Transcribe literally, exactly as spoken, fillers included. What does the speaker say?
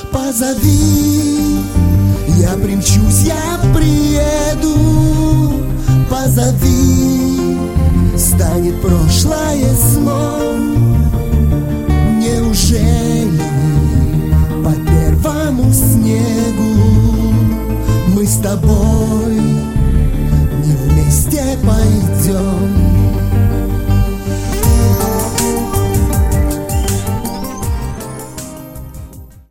Позови, я примчусь, я приеду. Позови, станет прошлое сном. Неужели по первому снегу мы с тобой не вместе пойдем?